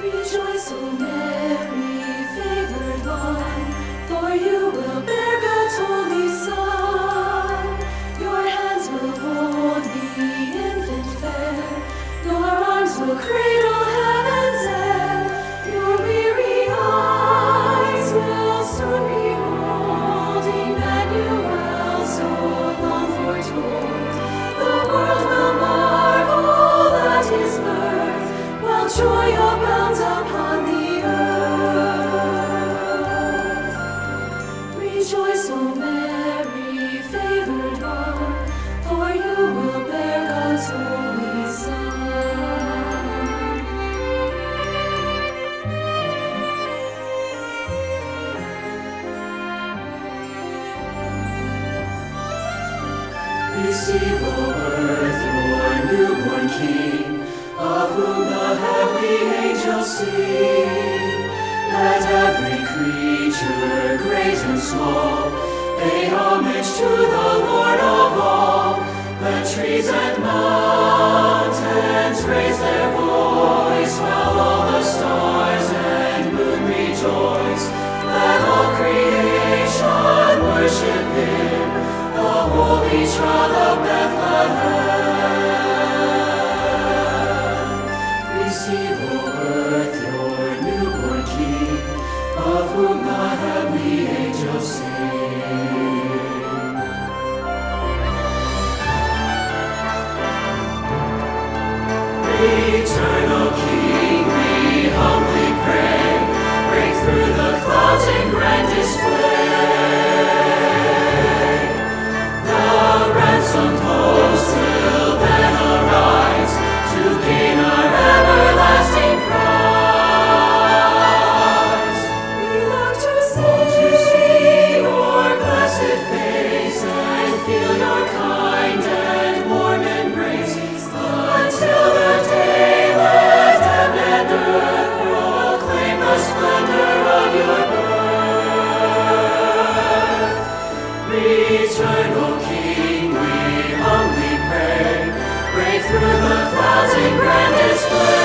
Rejoice, O Mary, favored one, for you will bear God's holy Son. Your hands will hold the infant fair, your arms will cradle heaven's air, your weary eyes will soon behold Emmanuel, so long foretold. The world will marvel at his birth, while joy abounds upon the earth. Rejoice, O Mary, favored one, for you will bear God's holy Son. Receive, O earth, your newborn King, of whom the heavenly angels sing. Let every creature, great and small, pay homage to the Lord of all. Let trees and mountains raise their voice, while all the stars and moon rejoice. Let all creation worship him, the holy child of Bethlehem. Receive, O earth, your newborn King, of whom the heavenly angels sing. Eternal King, we humbly pray, break through the clouds in grand display. The ransomed host will then arise to gain our everlasting prize. We long to see your blessed face and feel your kind and warm embrace. Until the day, let heaven and earth proclaim the splendor of your birth. Eternal King, we humbly pray, break through the clouds in grand display.